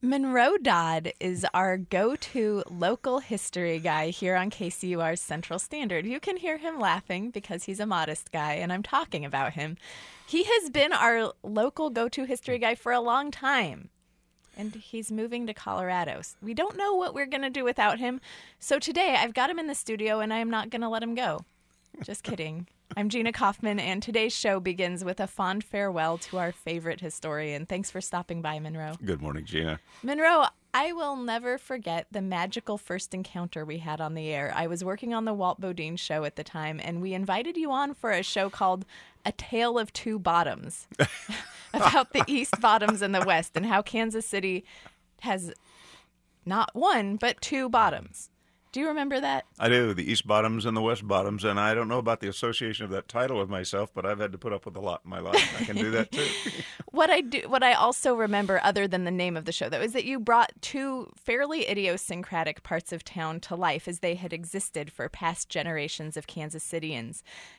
Monroe Dodd is our go-to local history guy here on KCUR's Central Standard. You can hear him laughing because he's a modest guy, and I'm talking about him. He has been our local go-to history guy for a long time, and he's moving to Colorado. We don't know what we're going to do without him, so today I've got him in the studio, and I am not going to let him go. Just kidding. I'm Gina Kaufman, and today's show begins with a fond farewell to our favorite historian. Thanks for stopping by, Monroe. Good morning, Gina. Monroe, I will never forget the magical first encounter we had on the air. I was working on the Walt Bodine show at the time, and we invited you on for a show called A Tale of Two Bottoms about the East Bottoms and the West, and how Kansas City has not one, but two bottoms. Do you remember that? I do, the East Bottoms and the West Bottoms, and I don't know about the association of that title with myself, but I've had to put up with a lot in my life. I can do that too. What I also remember, other than the name of the show, though, is that you brought two fairly idiosyncratic parts of town to life as they had existed for past generations of Kansas Cityans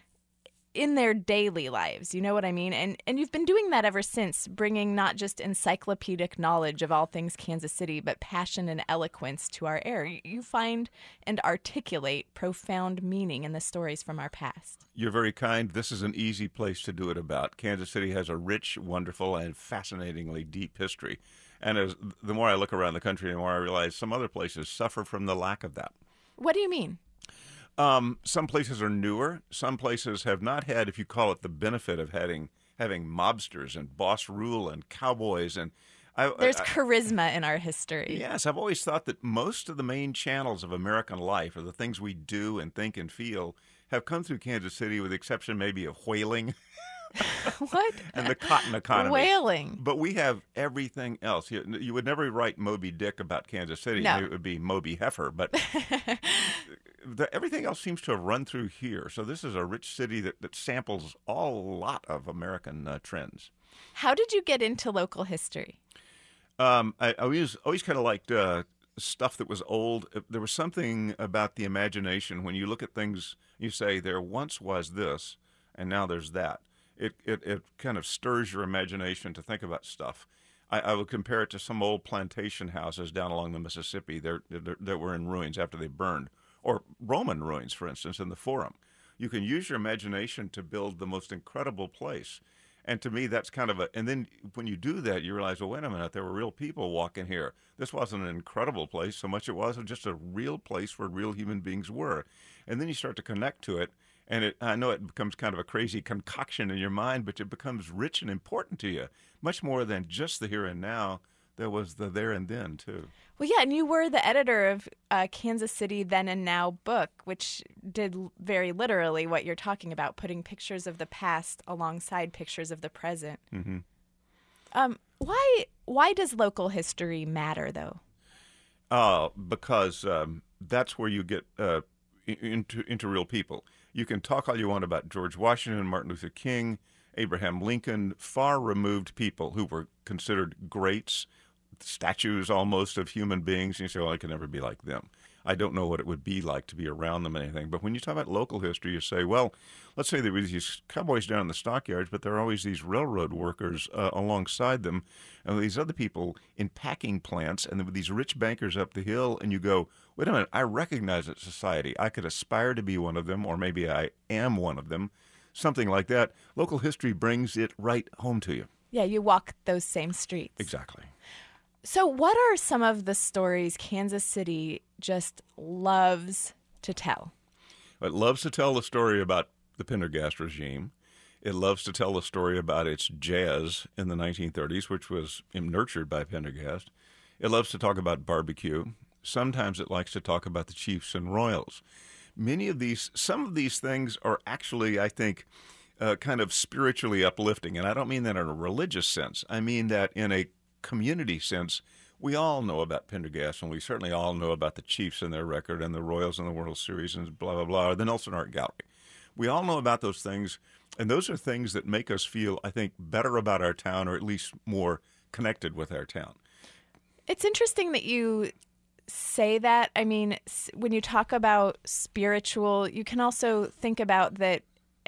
in their daily lives. You know what I mean? And you've been doing that ever since, bringing not just encyclopedic knowledge of all things Kansas City, but passion and eloquence to our air. You find and articulate profound meaning in the stories from our past. You're very kind. This is an easy place to do it about. Kansas City has a rich, wonderful, and fascinatingly deep history. And the more I look around the country, the more I realize some other places suffer from the lack of that. What do you mean? Some places are newer. Some places have not had, if you call it, the benefit of having mobsters and boss rule and cowboys. And there's charisma in our history. Yes, I've always thought that most of the main channels of American life, or the things we do and think and feel, have come through Kansas City, with the exception maybe of whaling. What? And the cotton economy. Whaling. But we have everything else. You would never write Moby Dick about Kansas City. No. It would be Moby Heifer. But everything else seems to have run through here. So this is a rich city that samples a lot of American trends. How did you get into local history? I always kind of liked stuff that was old. There was something about the imagination. When you look at things, you say, there once was this, and now there's that. It kind of stirs your imagination to think about stuff. I would compare it to some old plantation houses down along the Mississippi that were in ruins after they burned, or Roman ruins, for instance, in the Forum. You can use your imagination to build the most incredible place. And to me, that's kind of and then when you do that, you realize, well, wait a minute, there were real people walking here. This wasn't an incredible place so much. It wasn't just a real place where real human beings were. And then you start to connect to it. And I know it becomes kind of a crazy concoction in your mind, but it becomes rich and important to you, much more than just the here and now. There was the there and then, too. Well, yeah, and you were the editor of Kansas City Then and Now book, which did very literally what you're talking about, putting pictures of the past alongside pictures of the present. Mm-hmm. Why does local history matter, though? Because that's where you get into real people. You can talk all you want about George Washington, Martin Luther King, Abraham Lincoln, far-removed people who were considered greats, statues almost of human beings. And you say, well, I can never be like them. I don't know what it would be like to be around them and anything. But when you talk about local history, you say, well, let's say there were these cowboys down in the stockyards, but there are always these railroad workers alongside them, and these other people in packing plants, and there were these rich bankers up the hill, and you go, wait a minute, I recognize that society. I could aspire to be one of them, or maybe I am one of them, something like that. Local history brings it right home to you. Yeah, you walk those same streets. Exactly. So what are some of the stories Kansas City just loves to tell? It loves to tell the story about the Pendergast regime. It loves to tell the story about its jazz in the 1930s, which was nurtured by Pendergast. It loves to talk about barbecue. Sometimes it likes to talk about the chiefs and royals. Some of these things are actually, I think, kind of spiritually uplifting. And I don't mean that in a religious sense. I mean that in a community sense. We all know about Pendergast, and we certainly all know about the Chiefs and their record and the Royals and the World Series and blah, blah, blah, or the Nelson Art Gallery. We all know about those things, and those are things that make us feel, I think, better about our town, or at least more connected with our town. It's interesting that you say that. I mean, when you talk about spiritual, you can also think about that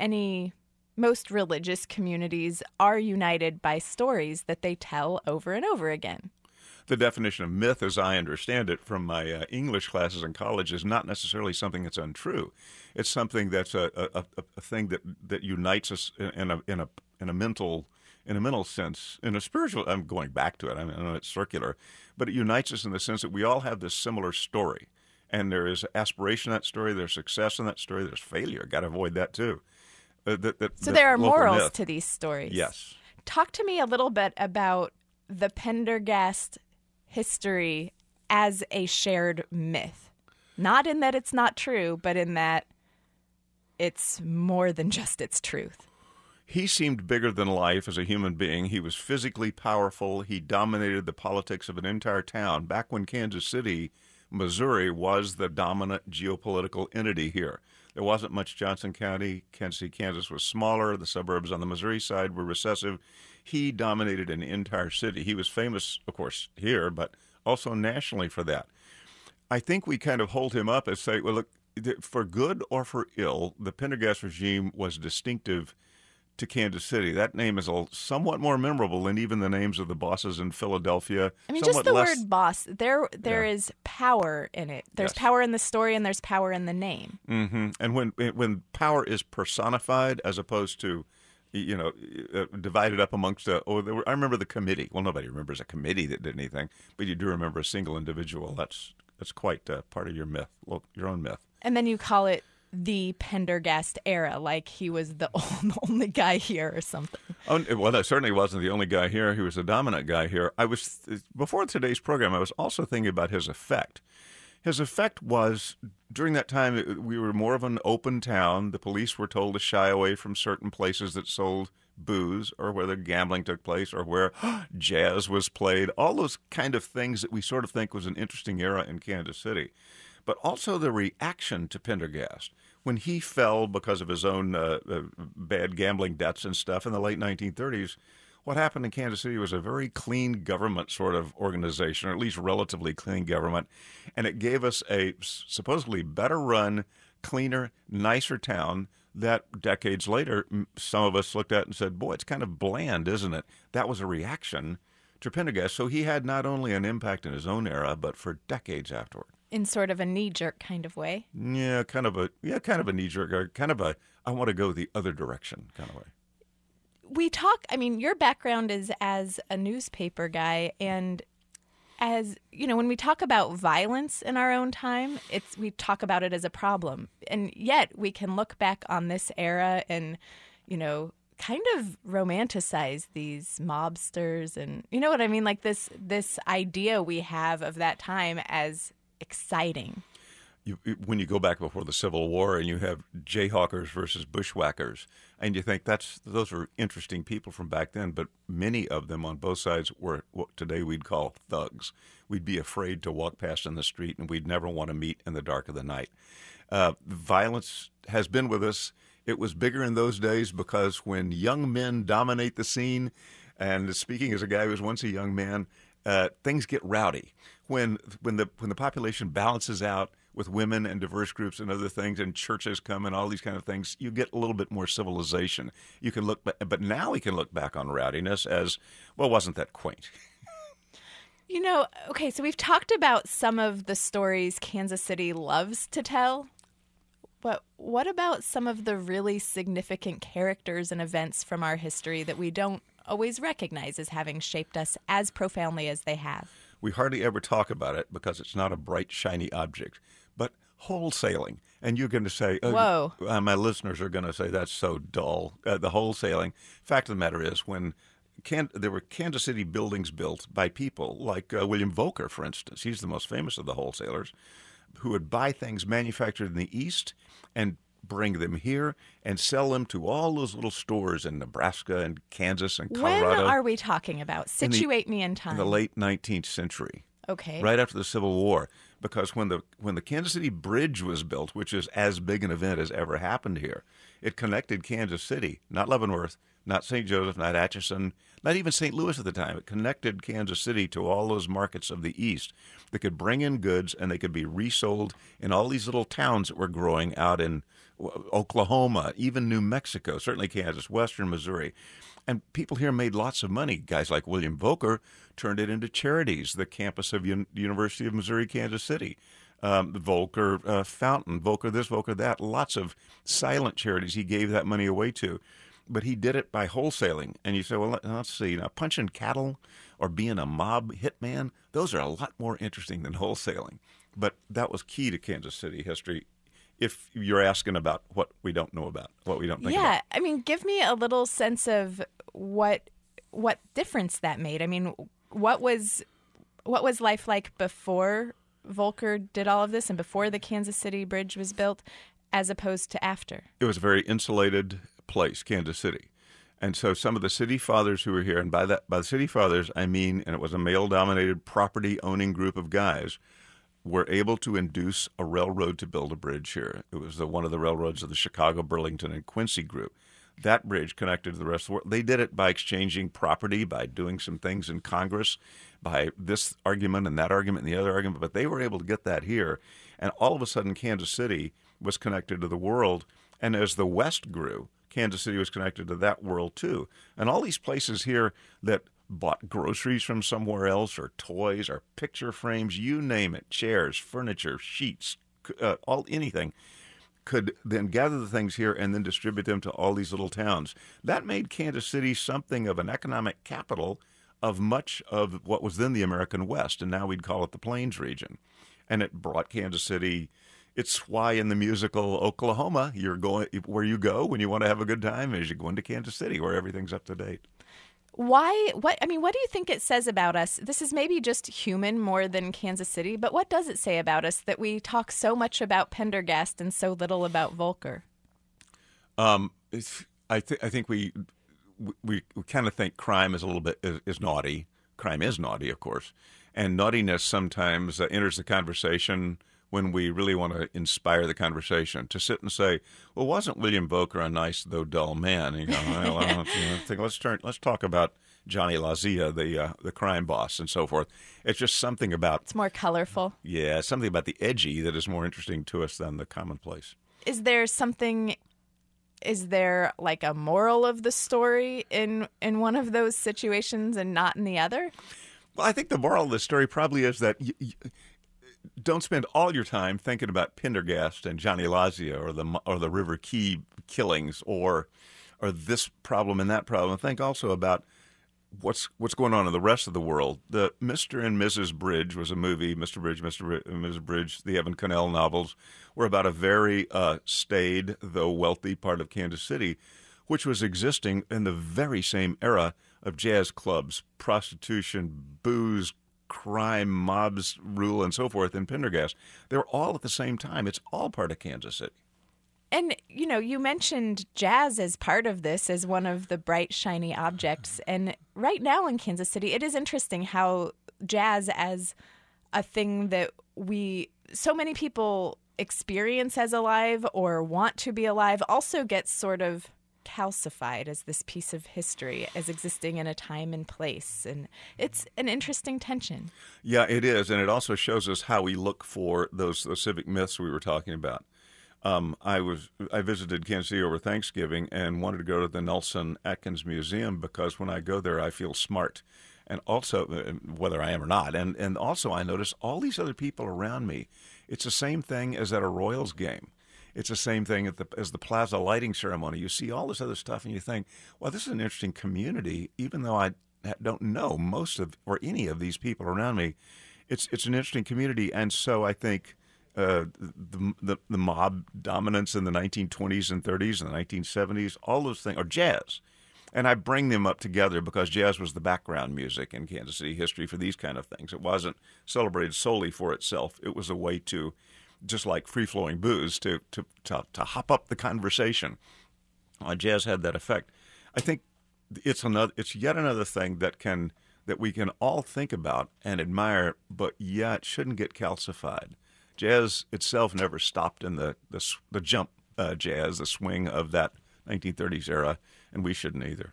most religious communities are united by stories that they tell over and over again. The definition of myth, as I understand it from my English classes in college, is not necessarily something that's untrue. It's something that's a thing that unites us in a mental sense, in a spiritual. I'm going back to it. I know it's circular, but it unites us in the sense that we all have this similar story, and there is aspiration in that story. There's success in that story. There's failure. Got to avoid that too. So there are morals myth. to these stories. Yes. Talk to me a little bit about the Pendergast history as a shared myth. Not in that it's not true, but in that it's more than just its truth. He seemed bigger than life as a human being. He was physically powerful. He dominated the politics of an entire town back when Kansas City, Missouri, was the dominant geopolitical entity here. There wasn't much Johnson County. Kansas City, Kansas was smaller. The suburbs on the Missouri side were recessive. He dominated an entire city. He was famous, of course, here, but also nationally for that. I think we kind of hold him up as say, well, look, for good or for ill, the Pendergast regime was distinctive to Kansas City. That name is somewhat more memorable than even the names of the bosses in Philadelphia. I mean, just the word boss, there is power in it. There's power in the story and there's power in the name. Mm-hmm. And when power is personified as opposed to, divided up amongst, I remember the committee. Well, nobody remembers a committee that did anything, but you do remember a single individual. That's quite part of your myth, your own myth. And then you call it the Pendergast era, like he was the only guy here or something. Oh, well, that certainly wasn't the only guy here. He was the dominant guy here. Before today's program, I was also thinking about his effect. His effect was, during that time, we were more of an open town. The police were told to shy away from certain places that sold booze or where the gambling took place or where jazz was played, all those kind of things that we sort of think was an interesting era in Kansas City. But also the reaction to Pendergast. When he fell because of his own bad gambling debts and stuff in the late 1930s, what happened in Kansas City was a very clean government sort of organization, or at least relatively clean government, and it gave us a supposedly better run, cleaner, nicer town that decades later some of us looked at and said, boy, it's kind of bland, isn't it? That was a reaction to Pendergast. So he had not only an impact in his own era, but for decades afterward. In sort of a knee-jerk kind of way? Yeah, kind of a knee-jerk, or kind of a I want to go the other direction kind of way. Your background is as a newspaper guy, and as, when we talk about violence in our own time, we talk about it as a problem. And yet we can look back on this era and, kind of romanticize these mobsters and, you know what I mean? Like this idea we have of that time as exciting. When you go back before the Civil War and you have Jayhawkers versus Bushwhackers, and you think those were interesting people from back then, but many of them on both sides were what today we'd call thugs. We'd be afraid to walk past in the street, and we'd never want to meet in the dark of the night. Violence has been with us. It was bigger in those days because when young men dominate the scene, and speaking as a guy who was once a young man, things get rowdy. When the population balances out with women and diverse groups and other things, and churches come and all these kind of things, you get a little bit more civilization. You can look back, but now we can look back on rowdiness as, well, wasn't that quaint? Okay, so we've talked about some of the stories Kansas City loves to tell, but what about some of the really significant characters and events from our history that we don't always recognize as having shaped us as profoundly as they have? We hardly ever talk about it because it's not a bright, shiny object. But wholesaling, and you're going to say, whoa. My listeners are going to say that's so dull, the wholesaling. Fact of the matter is, when there were Kansas City buildings built by people like William Volker, for instance. He's the most famous of the wholesalers, who would buy things manufactured in the East and bring them here and sell them to all those little stores in Nebraska and Kansas and Colorado. When are we talking about? Situate me in time. In the late 19th century. Okay. Right after the Civil War. Because when the Kansas City Bridge was built, which is as big an event as ever happened here, it connected Kansas City, not Leavenworth, not St. Joseph, not Atchison, not even St. Louis at the time. It connected Kansas City to all those markets of the East that could bring in goods and they could be resold in all these little towns that were growing out in Oklahoma, even New Mexico, certainly Kansas, western Missouri. And people here made lots of money. Guys like William Volker turned it into charities, the campus of University of Missouri, Kansas City. Volker Fountain, Volker this, Volker that, lots of silent charities he gave that money away to. But he did it by wholesaling. And you say, well, let's see, now punching cattle or being a mob hitman, those are a lot more interesting than wholesaling. But that was key to Kansas City history, if you're asking about what we don't know about, what we don't think about. Yeah, I mean, give me a little sense of what difference that made. I mean, what was life like before Volker did all of this and before the Kansas City Bridge was built as opposed to after? It was a very insulated place, Kansas City. And so some of the city fathers who were here, and by the city fathers, I mean, and it was a male-dominated property-owning group of guys, were able to induce a railroad to build a bridge here. It was one of the railroads of the Chicago, Burlington, and Quincy group. That bridge connected to the rest of the world. They did it by exchanging property, by doing some things in Congress, by this argument and that argument and the other argument, but they were able to get that here. And all of a sudden, Kansas City was connected to the world. And as the West grew, Kansas City was connected to that world too. And all these places here that bought groceries from somewhere else or toys or picture frames, you name it, chairs, furniture, sheets, anything, could then gather the things here and then distribute them to all these little towns. That made Kansas City something of an economic capital of much of what was then the American West, and now we'd call it the Plains region. And it brought Kansas City. It's why in the musical Oklahoma, you're going where you go when you want to have a good time is you go into Kansas City where everything's up to date. Why? What do you think it says about us? This is maybe just human more than Kansas City, but what does it say about us that we talk so much about Pendergast and so little about Volker? I think we kind of think crime is a little bit is naughty. Crime is naughty, of course, and naughtiness sometimes enters the conversation when we really want to inspire the conversation. To sit and say, "Well, wasn't William Volker a nice though dull man?" And you go, "Well, I don't think let's talk about Johnny Lazia, the crime boss, and so forth." It's just something about it's more colorful. Yeah, something about the edgy that is more interesting to us than the commonplace. Is there like a moral of the story in one of those situations and not in the other? Well, I think the moral of the story probably is that don't spend all your time thinking about Pendergast and Johnny Lazia or the River Key killings or this problem and that problem. Think also about what's going on in the rest of the world. The Mr. and Mrs. Bridge was a movie. Mr. Bridge, Mrs. Bridge, the Evan Cannell novels were about a very staid, though wealthy part of Kansas City, which was existing in the very same era of jazz clubs, prostitution, booze, crime, mobs rule, and so forth in Pendergast. They were all at the same time. It's all part of Kansas City. And, you mentioned jazz as part of this, as one of the bright, shiny objects. And right now in Kansas City, it is interesting how jazz as a thing that so many people experience as alive or want to be alive also gets sort of calcified as this piece of history as existing in a time and place. And it's an interesting tension. Yeah, it is. And it also shows us how we look for those civic myths we were talking about. I visited Kansas City over Thanksgiving and wanted to go to the Nelson Atkins Museum because when I go there, I feel smart. And also, whether I am or not, and also I notice all these other people around me. It's the same thing as at a Royals game. It's the same thing as the Plaza lighting ceremony. You see all this other stuff and you think, well, this is an interesting community, even though I don't know most of or any of these people around me. It's an interesting community. And so I think the mob dominance in the 1920s and 30s and the 1970s, all those things, or jazz. And I bring them up together because jazz was the background music in Kansas City history for these kind of things. It wasn't celebrated solely for itself. It was a way to, just like free-flowing booze, to hop up the conversation. Jazz had that effect. I think it's yet another thing that we can all think about and admire, but yet shouldn't get calcified. Jazz itself never stopped in the jump jazz, the swing of that 1930s era, and we shouldn't either.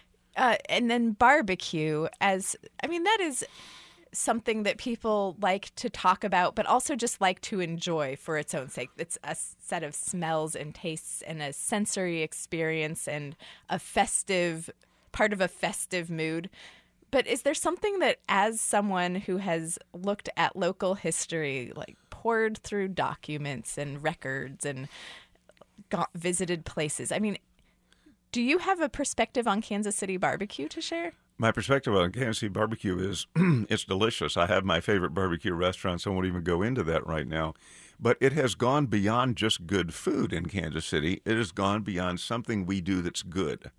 And then barbecue, that is something that people like to talk about, but also just like to enjoy for its own sake. It's a set of smells and tastes and a sensory experience and part of a festive mood. But is there something that, as someone who has looked at local history, like poured through documents and records and visited places, do you have a perspective on Kansas City barbecue to share? My perspective on Kansas City barbecue is it's delicious. I have my favorite barbecue restaurants. I won't even go into that right now. But it has gone beyond just good food in Kansas City. It has gone beyond something we do that's good.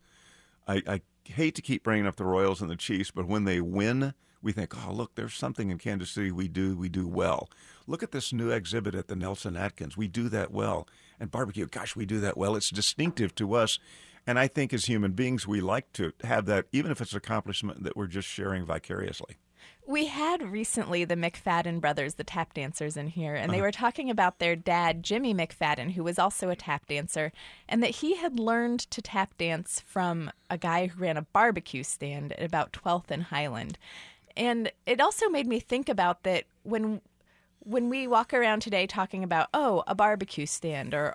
I hate to keep bringing up the Royals and the Chiefs, but when they win, we think, oh, look, there's something in Kansas City we do well. Look at this new exhibit at the Nelson Atkins. We do that well. And barbecue, gosh, we do that well. It's distinctive to us. And I think as human beings, we like to have that, even if it's an accomplishment that we're just sharing vicariously. We had recently the McFadden brothers, the tap dancers, in here, and they were talking about their dad, Jimmy McFadden, who was also a tap dancer, and that he had learned to tap dance from a guy who ran a barbecue stand at about 12th and Highland. And it also made me think about that when we walk around today talking about, a barbecue stand or,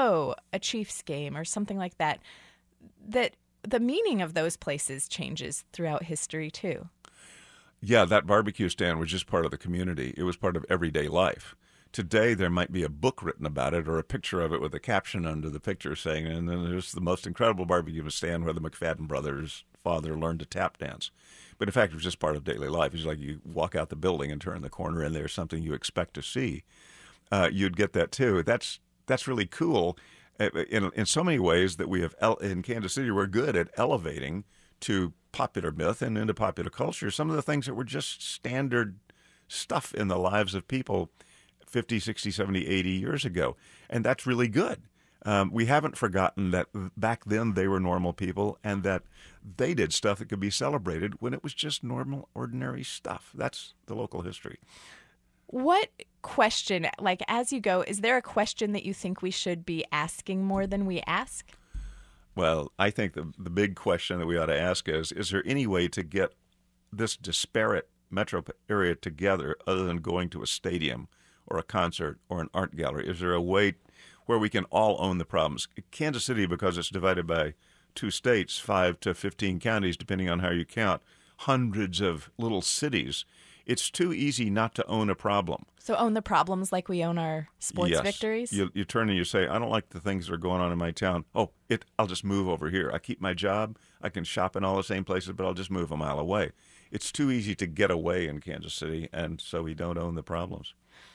a Chiefs game or something like that, that the meaning of those places changes throughout history too. Yeah, that barbecue stand was just part of the community. It was part of everyday life. Today, there might be a book written about it or a picture of it with a caption under the picture saying, and then there's the most incredible barbecue stand where the McFadden brothers' father learned to tap dance. But in fact, it was just part of daily life. It's like you walk out the building and turn the corner and there's something you expect to see. You'd get that too. That's really cool. In so many ways that we have in Kansas City, we're good at elevating to popular myth and into popular culture some of the things that were just standard stuff in the lives of people 50, 60, 70, 80 years ago. And that's really good. We haven't forgotten that back then they were normal people and that they did stuff that could be celebrated when it was just normal, ordinary stuff. That's the local history. What question, like as you go, is there a question that you think we should be asking more than we ask? Well, I think the big question that we ought to ask is there any way to get this disparate metro area together other than going to a stadium or a concert or an art gallery? Is there a way where we can all own the problems? Kansas City, because it's divided by 2 states, 5 to 15 counties, depending on how you count, hundreds of little cities, it's too easy not to own a problem. So own the problems like we own our sports victories? You turn and you say, I don't like the things that are going on in my town. I'll just move over here. I keep my job. I can shop in all the same places, but I'll just move a mile away. It's too easy to get away in Kansas City, and so we don't own the problems.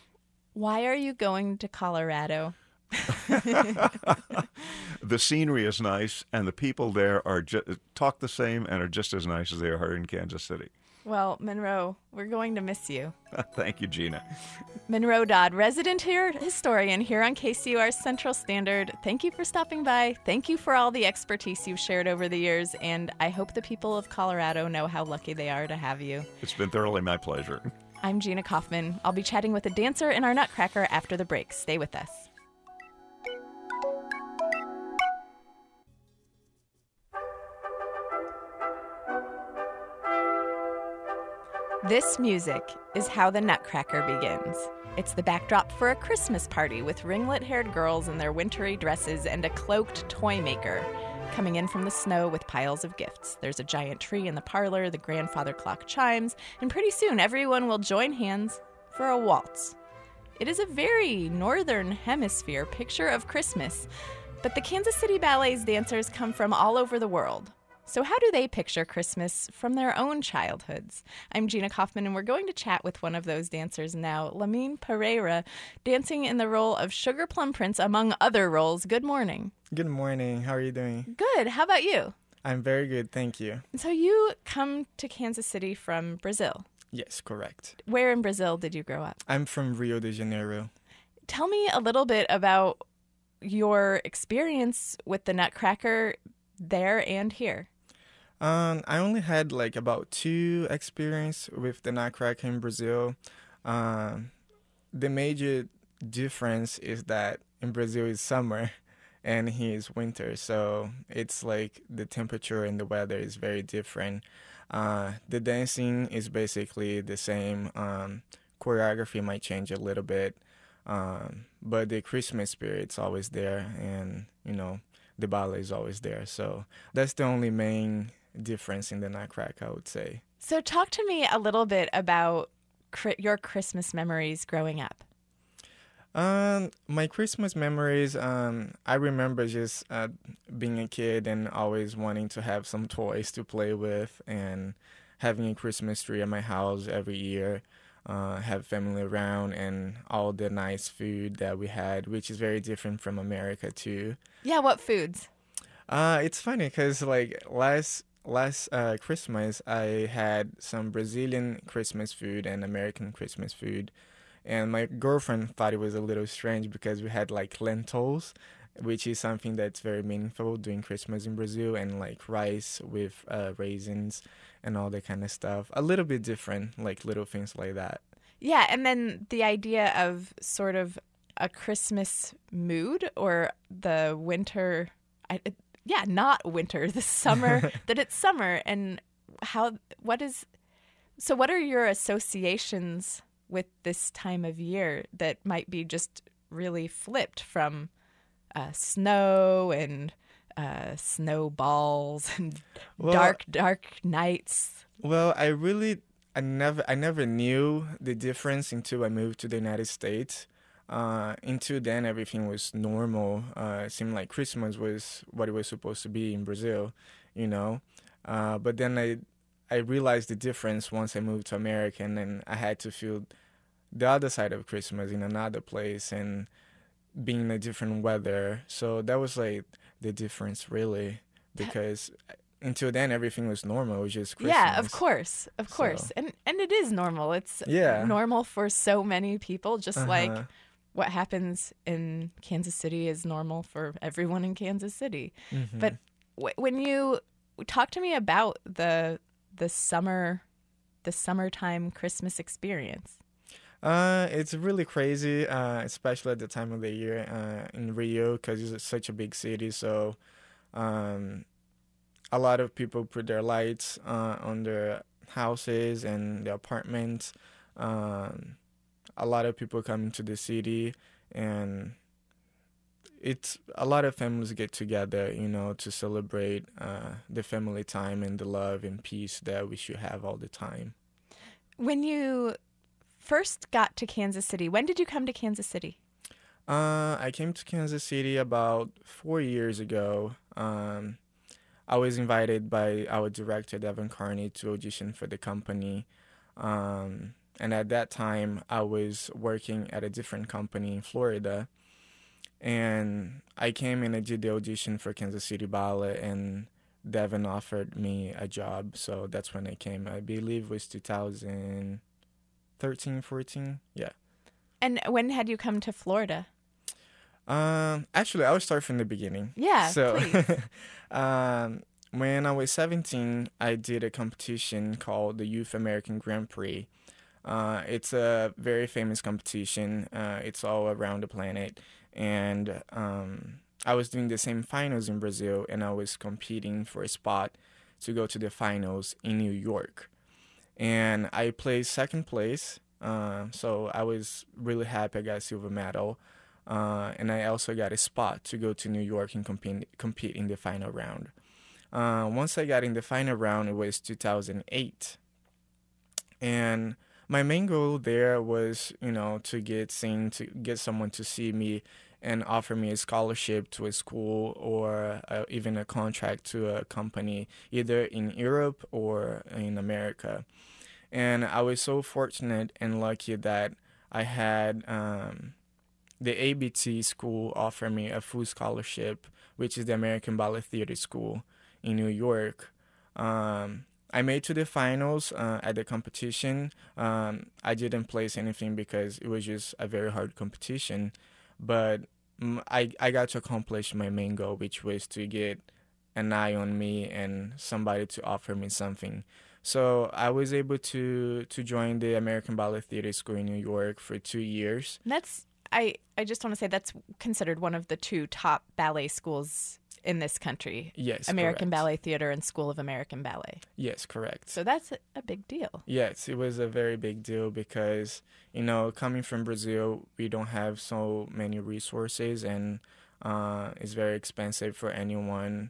Why are you going to Colorado? The scenery is nice, and the people there talk the same and are just as nice as they are in Kansas City. Well, Monroe, we're going to miss you. Thank you, Gina. Monroe Dodd, resident historian here on KCUR Central Standard. Thank you for stopping by. Thank you for all the expertise you've shared over the years, and I hope the people of Colorado know how lucky they are to have you. It's been thoroughly my pleasure. I'm Gina Kaufman. I'll be chatting with a dancer in our Nutcracker after the break. Stay with us. This music is how the Nutcracker begins. It's the backdrop for a Christmas party with ringlet-haired girls in their wintry dresses and a cloaked toy maker coming in from the snow with piles of gifts. There's a giant tree in the parlor, the grandfather clock chimes, and pretty soon everyone will join hands for a waltz. It is a very northern hemisphere picture of Christmas, but the Kansas City Ballet's dancers come from all over the world. So how do they picture Christmas from their own childhoods? I'm Gina Kaufman, and we're going to chat with one of those dancers now, Lamine Pereira, dancing in the role of Sugar Plum Prince, among other roles. Good morning. Good morning. How are you doing? Good. How about you? I'm very good, thank you. So you come to Kansas City from Brazil? Yes, correct. Where in Brazil did you grow up? I'm from Rio de Janeiro. Tell me a little bit about your experience with the Nutcracker there and here. I only had about 2 experience with the Nutcracker in Brazil. The major difference is that in Brazil it's summer and here is winter. So it's like the temperature and the weather is very different. The dancing is basically the same. Choreography might change a little bit, but the Christmas spirit's always there, and the ballet is always there. So that's the only main difference in the Nutcracker, I would say. So talk to me a little bit about your Christmas memories growing up. My Christmas memories, I remember just being a kid and always wanting to have some toys to play with and having a Christmas tree at my house every year, have family around and all the nice food that we had, which is very different from America too. Yeah, what foods? It's funny because like last Christmas I had some Brazilian Christmas food and American Christmas food. And my girlfriend thought it was a little strange because we had like lentils, which is something that's very meaningful during Christmas in Brazil, and like rice with raisins and all that kind of stuff. A little bit different, like little things like that. Yeah, and then the idea of sort of a Christmas mood or the winter, not winter, the summer, that it's summer. And what are your associations with this time of year that might be just really flipped from snow and snowballs and dark nights? Well, I never knew the difference until I moved to the United States. Until then, everything was normal. It seemed like Christmas was what it was supposed to be in Brazil, But then I realized the difference once I moved to America, and then I had to feel the other side of Christmas in another place and being in a different weather. So that was like the difference, really, because until then everything was normal. It was just Christmas. Yeah, of course. And it is normal. It's normal for so many people, just like what happens in Kansas City is normal for everyone in Kansas City. Mm-hmm. But when you talk to me about the summertime Christmas experience. It's really crazy, especially at the time of the year in Rio, because it's such a big city. So a lot of people put their lights on their houses and their apartments. A lot of people come into the city, and it's a lot of families get together, to celebrate the family time and the love and peace that we should have all the time. When you first got to Kansas City, when did you come to Kansas City? I came to Kansas City about 4 years ago. I was invited by our director, Devin Carney, to audition for the company. And at that time, I was working at a different company in Florida. And I came and I did the audition for Kansas City Ballet, and Devin offered me a job. So that's when I came. I believe it was 2013, 14. Yeah. And when had you come to Florida? Actually, I'll start from the beginning. Yeah, so, please. When I was 17, I did a competition called the Youth American Grand Prix. It's a very famous competition. It's all around the planet. And I was doing the same finals in Brazil, and I was competing for a spot to go to the finals in New York. And I placed second place, so I was really happy I got a silver medal. And I also got a spot to go to New York and compete in the final round. Once I got in the final round, it was 2008. And my main goal there was, to get seen, to get someone to see me and offer me a scholarship to a school or even a contract to a company, either in Europe or in America. And I was so fortunate and lucky that I had the ABT school offer me a full scholarship, which is the American Ballet Theater School in New York. I made to the finals at the competition. I didn't place anything because it was just a very hard competition, but I got to accomplish my main goal, which was to get an eye on me and somebody to offer me something. So I was able to join the American Ballet Theater School in New York for 2 years. That's I just want to say that's considered one of the two top ballet schools in this country. Yes, American correct. Ballet Theater and School of American Ballet. Yes, correct. So that's a big deal. Yes, it was a very big deal because, coming from Brazil, we don't have so many resources, and it's very expensive for anyone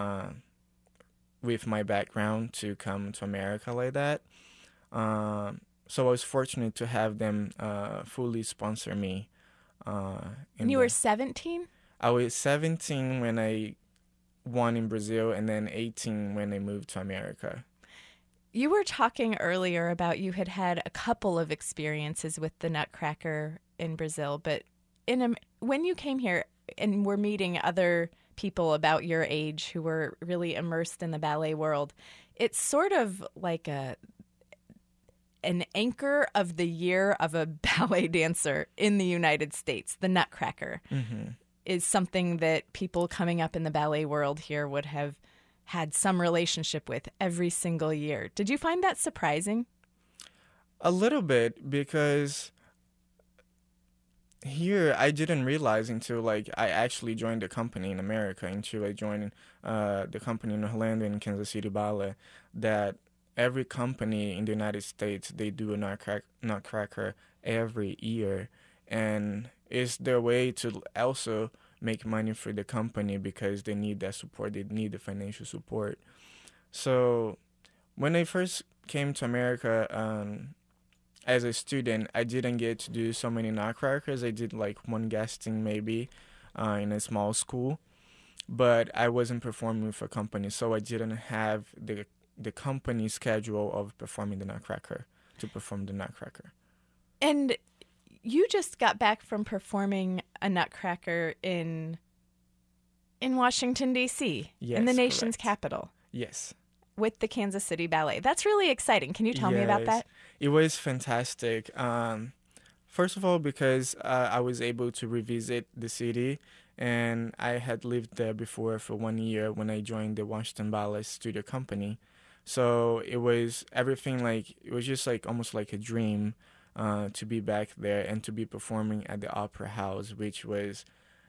with my background to come to America like that. So I was fortunate to have them fully sponsor me. And you were 17? I was 17 when I won in Brazil, and then 18 when I moved to America. You were talking earlier about you had had a couple of experiences with the Nutcracker in Brazil, but when you came here and were meeting other people about your age who were really immersed in the ballet world, it's sort of like an anchor of the year of a ballet dancer in the United States. The Nutcracker is something that people coming up in the ballet world here would have had some relationship with every single year. Did you find that surprising? A little bit, because here I didn't realize until I actually joined the company in America, until I joined the company in Orlando and Kansas City Ballet, that every company in the United States, they do a Nutcracker every year, and it's their way to also make money for the company because they need that support, they need the financial support. So when I first came to America, as a student, I didn't get to do so many Nutcrackers. I did one guesting maybe in a small school, but I wasn't performing for a company, so I didn't have the company schedule of performing the Nutcracker, to perform the Nutcracker. And you just got back from performing a Nutcracker in Washington, D.C., Yes, in the nation's correct. capital. Yes. With the Kansas City Ballet. That's really exciting. Can you tell me about that? It was fantastic. First of all, because I was able to revisit the city, and I had lived there before for 1 year when I joined the Washington Ballet Studio Company. So it was everything it was just almost like a dream to be back there and to be performing at the Opera House, which was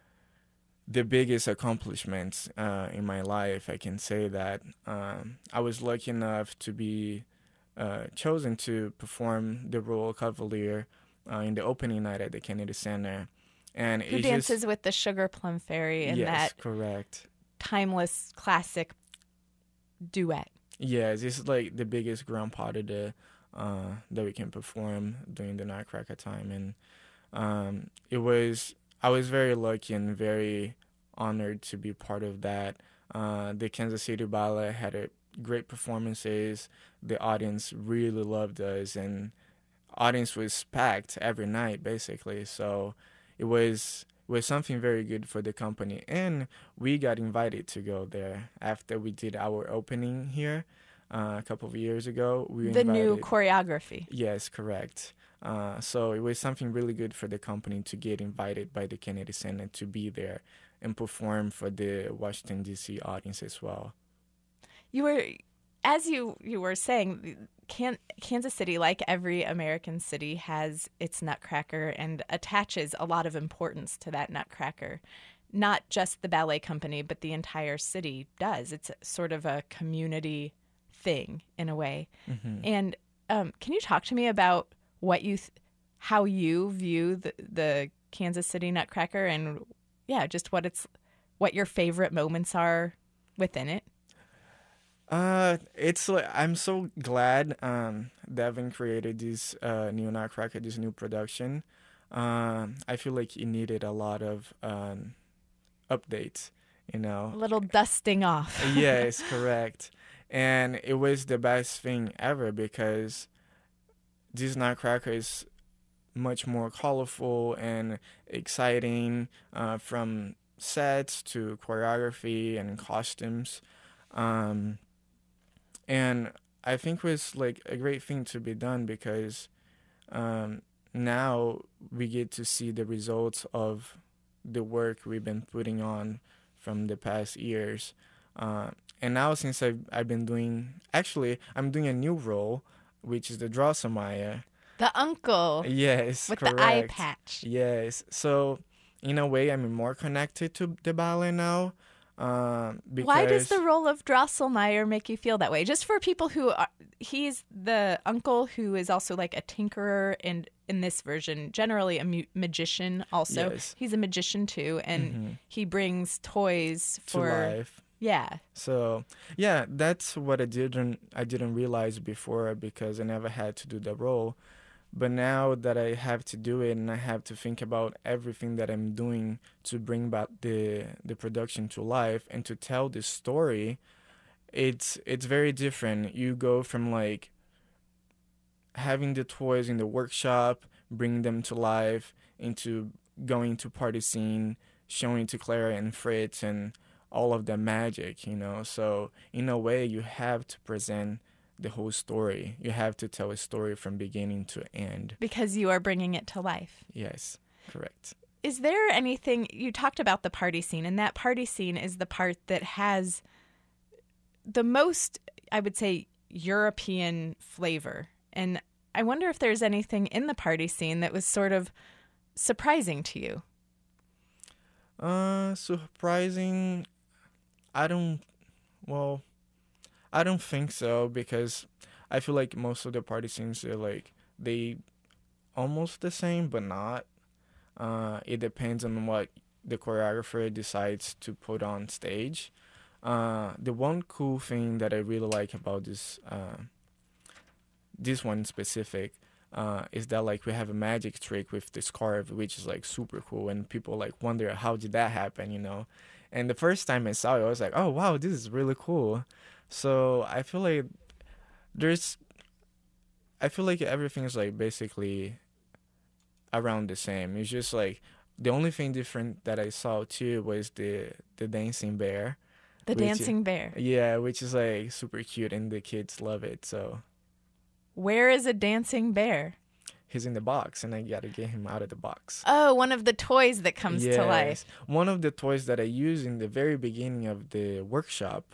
the biggest accomplishment in my life. I can say that. I was lucky enough to be chosen to perform the Royal Cavalier in the opening night at the Kennedy Center. And Who dances with the Sugar Plum Fairy in yes, that correct. timeless classic duet. Yes, it's the biggest grand pas de deux that we can perform during the Nutcracker time. And I was very lucky and very honored to be part of that. The Kansas City Ballet had great performances. The audience really loved us, and audience was packed every night, basically. So it was something very good for the company. And we got invited to go there after we did our opening here a couple of years ago. The new choreography. Yes, correct. So it was something really good for the company to get invited by the Kennedy Center to be there and perform for the Washington, D.C. audience as well. As you were saying, Kansas City, like every American city, has its Nutcracker and attaches a lot of importance to that Nutcracker. Not just the ballet company, but the entire city does. It's sort of a community thing in a way. Mm-hmm. And can you talk to me about how you view the Kansas City Nutcracker, and just what your favorite moments are within it? It's I'm so glad Devin created this new Nutcracker, this new production. I feel like it needed a lot of updates, A little dusting off. Yes, correct. And it was the best thing ever because this Nutcracker is much more colorful and exciting, from sets to choreography and costumes. And I think it was a great thing to be done because now we get to see the results of the work we've been putting on from the past years. And now since I've been doing, actually, I'm doing a new role, which is the Drosselmeyer. The uncle Yes, with correct. the eye patch. Yes. So in a way, I'm more connected to the ballet now. Because Why does the role of Drosselmeyer make you feel that way? Just for people who are, he's the uncle who is also like a tinkerer and in this version, generally a magician also. Yes. He's a magician too, and he brings toys to for life. Yeah. So yeah, that's what I didn't realize before because I never had to do the role. But now that I have to do it and I have to think about everything that I'm doing to bring back the production to life and to tell this story, it's very different. You go from like having the toys in the workshop, bringing them to life, into going to party scene, showing to Clara and Fritz and all of the magic, you know. So in a way, you have to present the whole story. You have to tell a story from beginning to end. Because you are bringing it to life. Yes, correct. Is there anything, you talked about the party scene, and that party scene is the part that has the most, I would say, European flavor. And I wonder if there's anything in the party scene that was sort of surprising to you. Surprising, I don't think so, because I feel like most of the party scenes are like, they almost the same, but not. It depends on what the choreographer decides to put on stage. The one cool thing that I really like about this one specific is that like we have a magic trick with the scarf, which is like super cool, and people like wonder how did that happen, you know. And the first time I saw it, I was like, oh wow, this is really cool. So I feel like everything is like basically around the same. It's just like the only thing different that I saw too was the dancing bear. The dancing bear. Yeah, which is like super cute and the kids love it. So where is a dancing bear? He's in the box and I gotta get him out of the box. Oh, one of the toys that comes to life. One of the toys that I used in the very beginning of the workshop.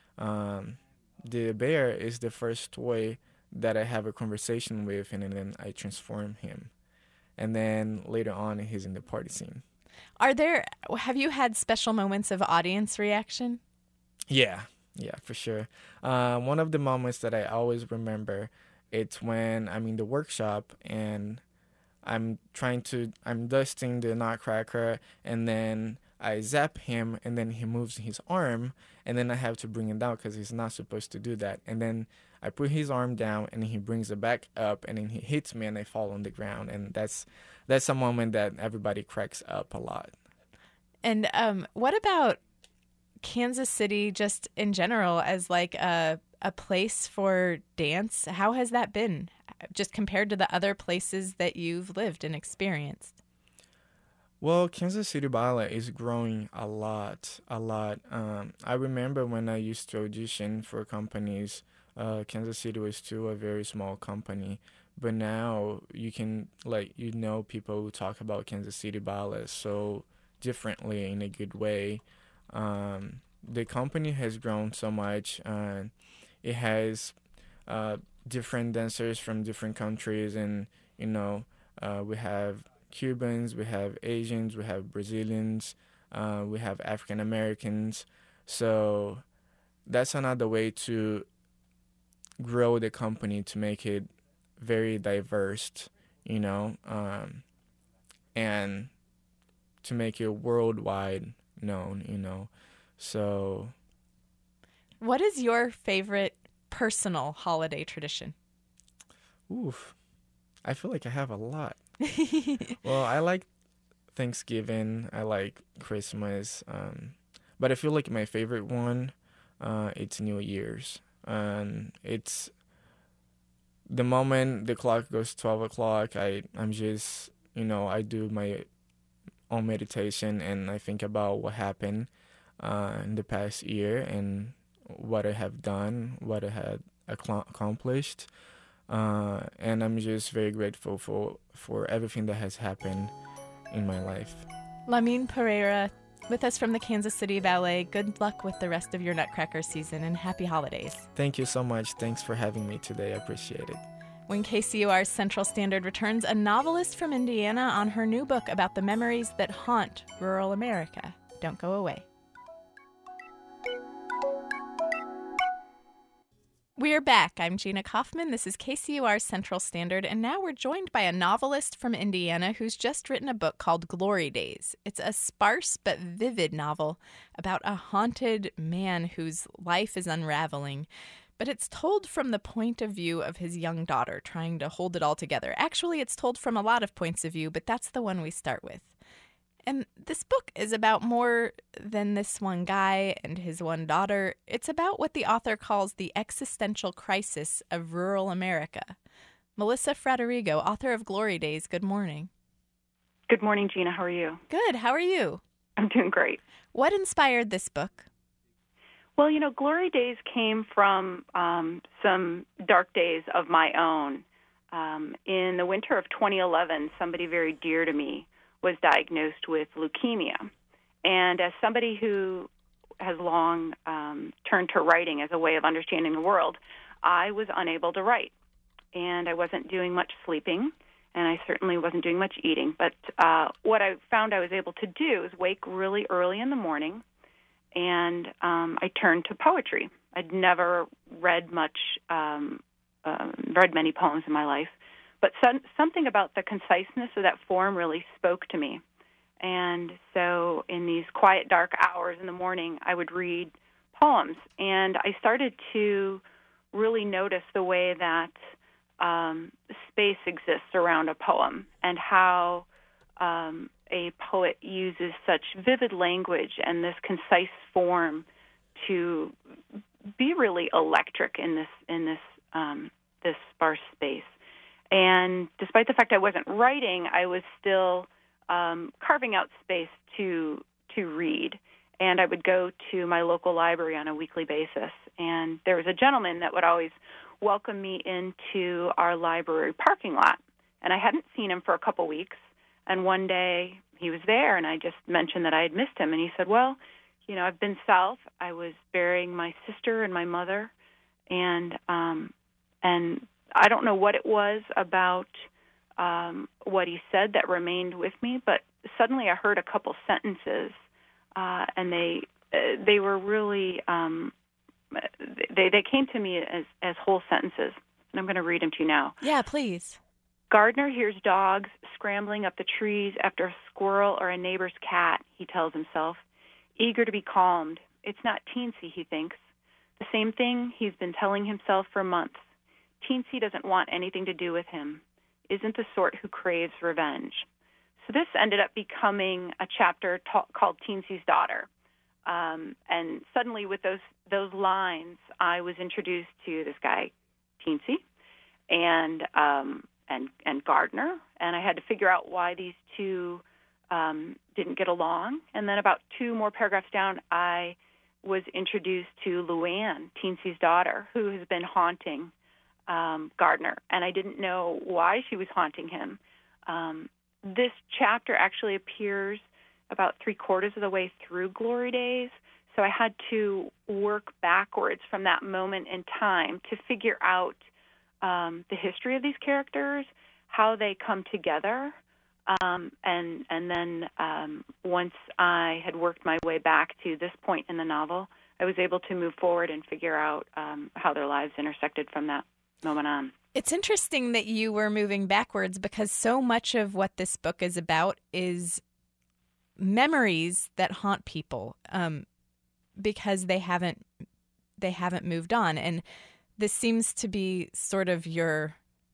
The bear is the first toy that I have a conversation with, and then I transform him. And then later on, he's in the party scene. Have you had special moments of audience reaction? Yeah, for sure. One of the moments that I always remember, it's when I'm in the workshop and I'm dusting the Nutcracker, and then I zap him, and then he moves his arm, and then I have to bring him down because he's not supposed to do that. And then I put his arm down, and he brings it back up, and then he hits me, and I fall on the ground. And that's a moment that everybody cracks up a lot. And what about Kansas City just in general as like a place for dance? How has that been just compared to the other places that you've lived and experienced? Well, Kansas City Ballet is growing a lot. I remember when I used to audition for companies, Kansas City was still a very small company. But now you can, people who talk about Kansas City Ballet so differently in a good way. The company has grown so much. It has different dancers from different countries, and, we have Cubans, we have Asians, we have Brazilians, we have African Americans. So that's another way to grow the company, to make it very diverse, and to make it worldwide known, So what is your favorite personal holiday tradition? Oof. I feel like I have a lot. Well, I like Thanksgiving. I like Christmas. But I feel like my favorite one, it's New Year's. It's the moment the clock goes 12 o'clock, I'm just, I do my own meditation, and I think about what happened in the past year and what I have done, what I had accomplished. And I'm just very grateful for everything that has happened in my life. Lamin Pereira, with us from the Kansas City Ballet. Good luck with the rest of your Nutcracker season, and happy holidays. Thank you so much. Thanks for having me today. I appreciate it. When KCUR's Central Standard returns, a novelist from Indiana on her new book about the memories that haunt rural America. Don't go away. We're back. I'm Gina Kaufman. This is KCUR Central Standard, and now we're joined by a novelist from Indiana who's just written a book called Glory Days. It's a sparse but vivid novel about a haunted man whose life is unraveling, but it's told from the point of view of his young daughter trying to hold it all together. Actually, it's told from a lot of points of view, but that's the one we start with. And this book is about more than this one guy and his one daughter. It's about what the author calls the existential crisis of rural America. Melissa Fraderigo, author of Glory Days, good morning. Good morning, Gina. How are you? Good. How are you? I'm doing great. What inspired this book? Well, Glory Days came from some dark days of my own. In the winter of 2011, somebody very dear to me was diagnosed with leukemia. And as somebody who has long turned to writing as a way of understanding the world, I was unable to write. And I wasn't doing much sleeping, and I certainly wasn't doing much eating. But what I found I was able to do is wake really early in the morning, and I turned to poetry. I'd never read many poems in my life. But something about the conciseness of that form really spoke to me. And so in these quiet, dark hours in the morning, I would read poems. And I started to really notice the way that space exists around a poem and how a poet uses such vivid language and this concise form to be really electric in this sparse space. And despite the fact I wasn't writing, I was still carving out space to read. And I would go to my local library on a weekly basis. And there was a gentleman that would always welcome me into our library parking lot. And I hadn't seen him for a couple weeks. And one day he was there, and I just mentioned that I had missed him. And he said, well, I've been south. I was burying my sister and my mother. And I don't know what it was about what he said that remained with me, but suddenly I heard a couple sentences, and they were really they came to me as whole sentences, and I'm going to read them to you now. Yeah, please. Gardner hears dogs scrambling up the trees after a squirrel or a neighbor's cat, he tells himself, eager to be calmed. It's not Teensy, he thinks. The same thing he's been telling himself for months. Teensy doesn't want anything to do with him, isn't the sort who craves revenge. So this ended up becoming a chapter called Teensy's Daughter. And suddenly with those lines, I was introduced to this guy, Teensy, and Gardner, and I had to figure out why these two didn't get along. And then about two more paragraphs down, I was introduced to Luann, Teensy's daughter, who has been haunting Gardner, and I didn't know why she was haunting him. This chapter actually appears about 3/4 of the way through Glory Days, so I had to work backwards from that moment in time to figure out the history of these characters, how they come together, and then once I had worked my way back to this point in the novel, I was able to move forward and figure out how their lives intersected from that moment on. It's interesting that you were moving backwards because so much of what this book is about is memories that haunt people because they haven't moved on. And this seems to be sort of your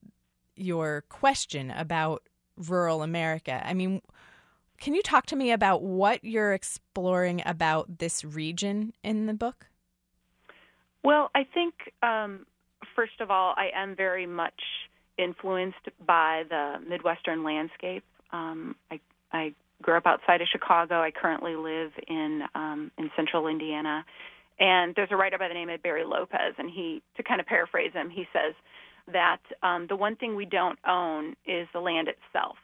question about rural America. I mean, can you talk to me about what you're exploring about this region in the book? Well, I think first of all, I am very much influenced by the Midwestern landscape. I grew up outside of Chicago. I currently live in central Indiana. And there's a writer by the name of Barry Lopez, and he, to kind of paraphrase him, he says that the one thing we don't own is the land itself.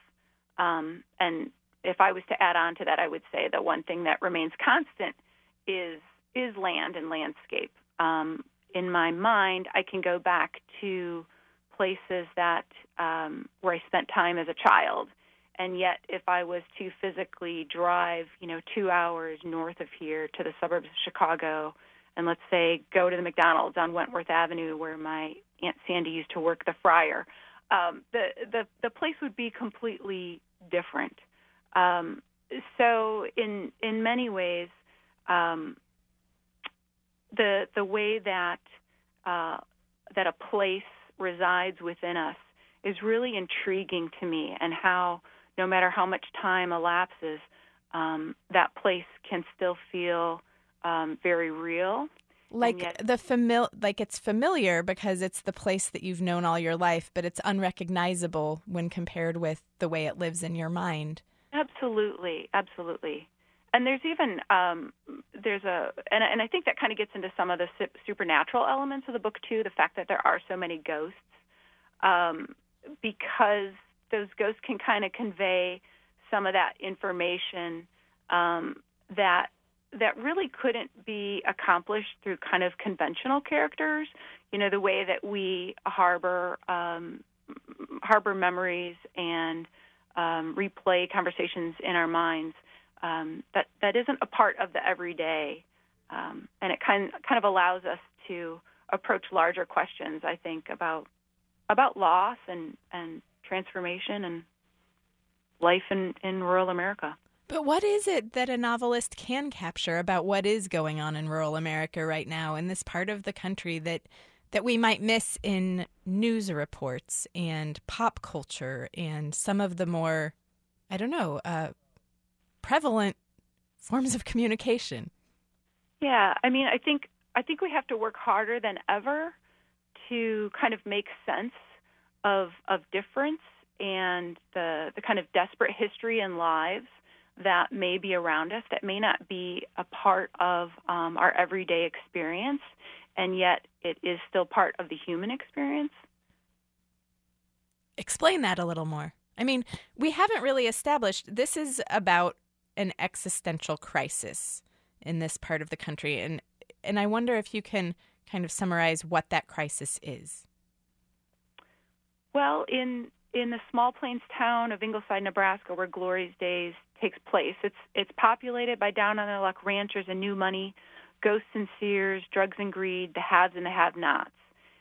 And if I was to add on to that, I would say the one thing that remains constant is land and landscape. In my mind, I can go back to places that where I spent time as a child. And yet, if I was to physically drive, 2 hours north of here to the suburbs of Chicago, and let's say go to the McDonald's on Wentworth Avenue where my Aunt Sandy used to work the fryer, the place would be completely different. So in many ways, the way that a place resides within us is really intriguing to me, and how no matter how much time elapses, that place can still feel very real. Like it's familiar because it's the place that you've known all your life, but it's unrecognizable when compared with the way it lives in your mind. Absolutely. And there's even and I think that kind of gets into some of the supernatural elements of the book too. The fact that there are so many ghosts, because those ghosts can kind of convey some of that information that really couldn't be accomplished through kind of conventional characters. The way that we harbor memories and replay conversations in our minds. That isn't a part of the everyday, and it kind of allows us to approach larger questions, I think, about loss and transformation and life in rural America. But what is it that a novelist can capture about what is going on in rural America right now, in this part of the country that we might miss in news reports and pop culture and some of the more, prevalent forms of communication? Yeah, I mean, I think we have to work harder than ever to kind of make sense of difference and the kind of desperate history and lives that may be around us that may not be a part of our everyday experience, and yet it is still part of the human experience. Explain that a little more. I mean, we haven't really established this is about an existential crisis in this part of the country, and I wonder if you can kind of summarize what that crisis is. Well, in the small plains town of Ingleside, Nebraska, where Glory's Days takes place, it's populated by down-on-their-luck ranchers and new money, ghosts and seers, drugs and greed, the haves and the have-nots.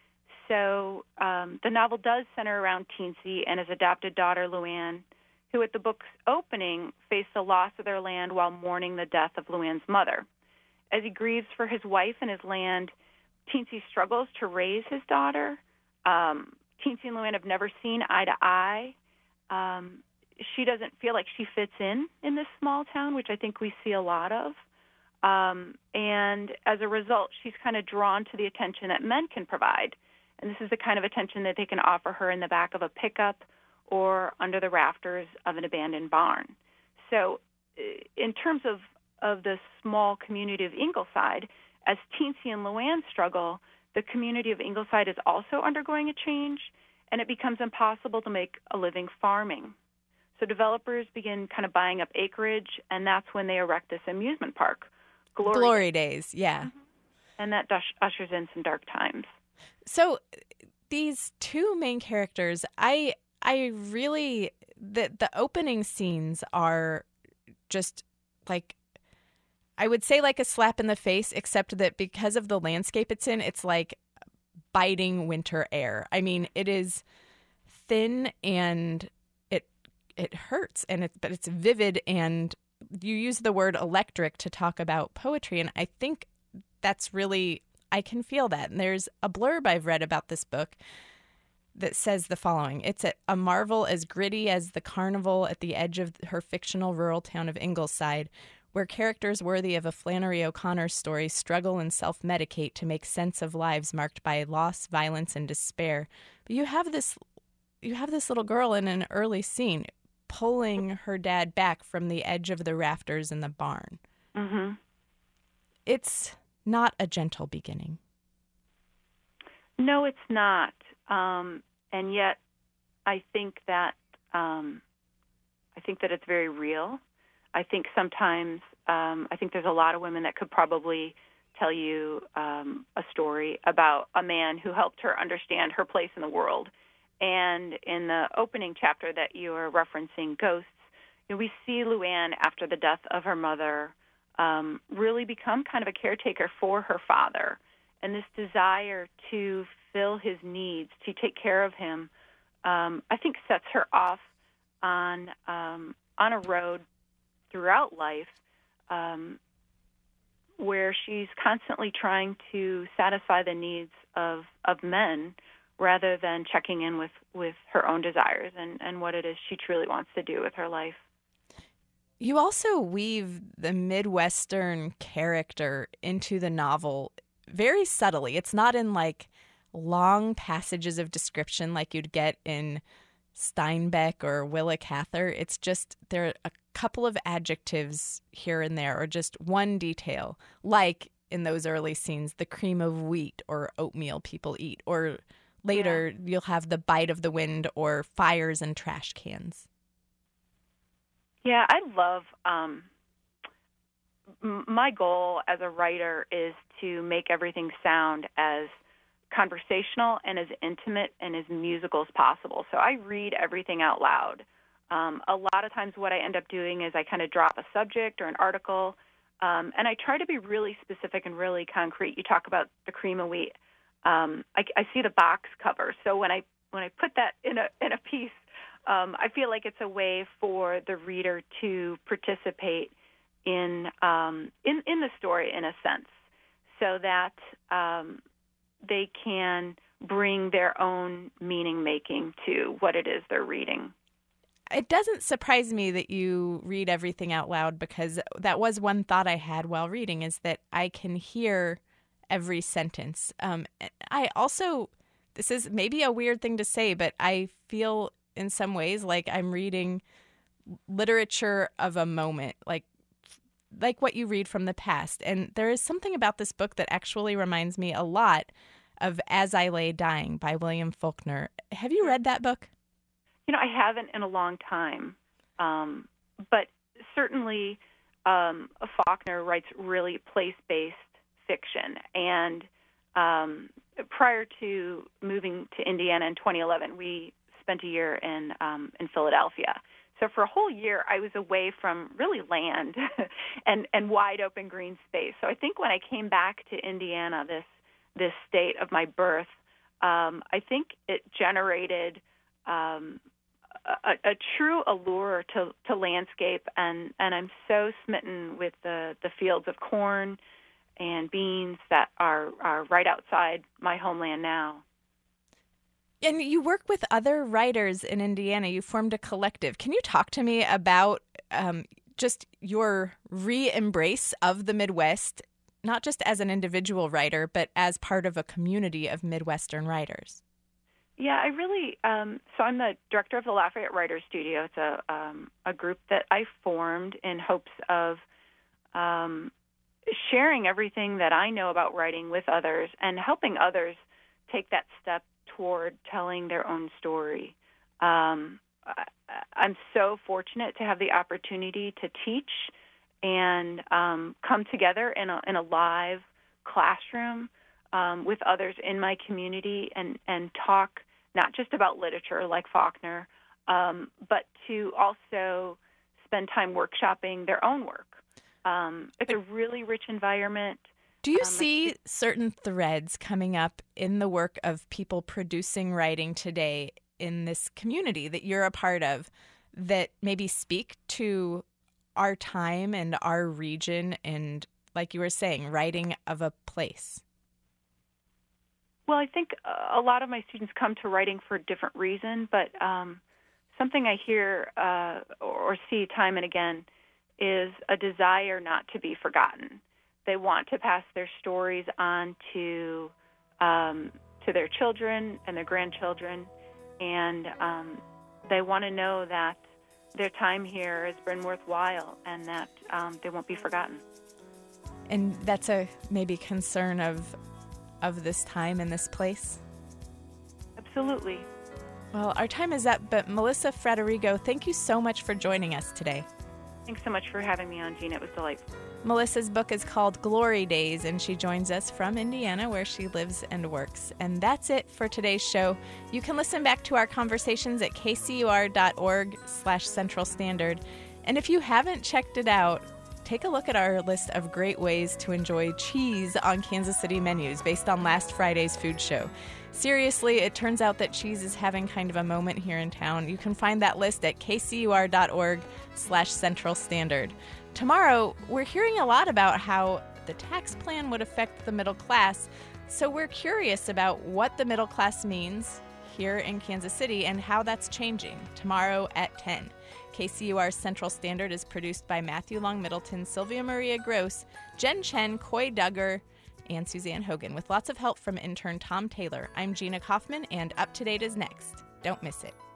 So the novel does center around Teensy and his adopted daughter, Luann, who at the book's opening faced the loss of their land while mourning the death of Luann's mother. As he grieves for his wife and his land, Teensy struggles to raise his daughter. Teensy and Luann have never seen eye to eye. She doesn't feel like she fits in this small town, which I think we see a lot of. And as a result, she's kind of drawn to the attention that men can provide. And this is the kind of attention that they can offer her in the back of a pickup or under the rafters of an abandoned barn. So in terms of the small community of Ingleside, as Teensy and Luann struggle, the community of Ingleside is also undergoing a change, and it becomes impossible to make a living farming. So developers begin kind of buying up acreage, and that's when they erect this amusement park. Glory Days, yeah. Mm-hmm. And that ushers in some dark times. So these two main characters, I really, the opening scenes are just like, I would say like a slap in the face, except that because of the landscape it's in, it's like biting winter air. I mean, it is thin and it hurts, but it's vivid, and you use the word electric to talk about poetry, and I think that's really, I can feel that. And there's a blurb I've read about this book that says the following: it's a marvel as gritty as the carnival at the edge of her fictional rural town of Ingleside, where characters worthy of a Flannery O'Connor story struggle and self-medicate to make sense of lives marked by loss, violence, and despair. But you have this little girl in an early scene pulling her dad back from the edge of the rafters in the barn. Mm-hmm. It's not a gentle beginning. No, it's not. And yet, I think that it's very real. I think sometimes I think there's a lot of women that could probably tell you a story about a man who helped her understand her place in the world And in the opening chapter that you are referencing, Ghosts, we see Luann, after the death of her mother, really become kind of a caretaker for her father. And this desire to fill his needs, to take care of him, I think sets her off on a road throughout life where she's constantly trying to satisfy the needs of men rather than checking in with her own desires and what it is she truly wants to do with her life. You also weave the Midwestern character into the novel very subtly. It's not in like long passages of description like you'd get in Steinbeck or Willa Cather. It's just there are a couple of adjectives here and there, or just one detail, like in those early scenes, the cream of wheat or oatmeal people eat, or later you'll have the bite of the wind or fires and trash cans. Yeah, I love my goal as a writer is to make everything sound as conversational and as intimate and as musical as possible. So I read everything out loud. A lot of times what I end up doing is I kind of drop a subject or an article, and I try to be really specific and really concrete. You talk about the cream of wheat. I see the box cover. So when I put that in a piece, I feel like it's a way for the reader to participate in the story in a sense, so that they can bring their own meaning making to what it is they're reading. It doesn't surprise me that you read everything out loud, because that was one thought I had while reading, is that I can hear every sentence. I also, this is maybe a weird thing to say, but I feel in some ways like I'm reading literature of a moment, like what you read from the past. And there is something about this book that actually reminds me a lot of As I Lay Dying by William Faulkner. Have you read that book? I haven't in a long time, but certainly Faulkner writes really place-based fiction. And prior to moving to Indiana in 2011, we spent a year in Philadelphia. So for a whole year, I was away from really land and wide open green space. So I think when I came back to Indiana, this state of my birth, I think it generated a true allure to landscape, and I'm so smitten with the fields of corn and beans that are right outside my homeland now. And you work with other writers in Indiana. You formed a collective. Can you talk to me about just your re-embrace of the Midwest, not just as an individual writer, but as part of a community of Midwestern writers? Yeah, I really, so I'm the director of the Lafayette Writers Studio. It's a group that I formed in hopes of sharing everything that I know about writing with others and helping others take that step toward telling their own story. I'm so fortunate to have the opportunity to teach and come together in a live classroom with others in my community and talk not just about literature like Faulkner, but to also spend time workshopping their own work. It's a really rich environment. Do you see certain threads coming up in the work of people producing writing today in this community that you're a part of that maybe speak to our time and our region and, like you were saying, writing of a place? Well, I think a lot of my students come to writing for a different reason, but something I hear or see time and again is a desire not to be forgotten. They want to pass their stories on to their children and their grandchildren, and they want to know that their time here has been worthwhile and that they won't be forgotten. And that's a maybe concern of this time and this place? Absolutely. Well, our time is up, but Melissa Frederigo, thank you so much for joining us today. Thanks so much for having me on, Gina. It was delightful. Melissa's book is called Glory Days, and she joins us from Indiana, where she lives and works. And that's it for today's show. You can listen back to our conversations at kcur.org/Central Standard. And if you haven't checked it out, take a look at our list of great ways to enjoy cheese on Kansas City menus based on last Friday's food show. Seriously, it turns out that cheese is having kind of a moment here in town. You can find that list at kcur.org/Central Standard. Tomorrow, we're hearing a lot about how the tax plan would affect the middle class, so we're curious about what the middle class means here in Kansas City and how that's changing. Tomorrow at 10. KCUR Central Standard is produced by Matthew Long Middleton, Sylvia Maria Gross, Jen Chen, Coy Duggar, and Suzanne Hogan, with lots of help from intern Tom Taylor. I'm Gina Kaufman, and Up to Date is next. Don't miss it.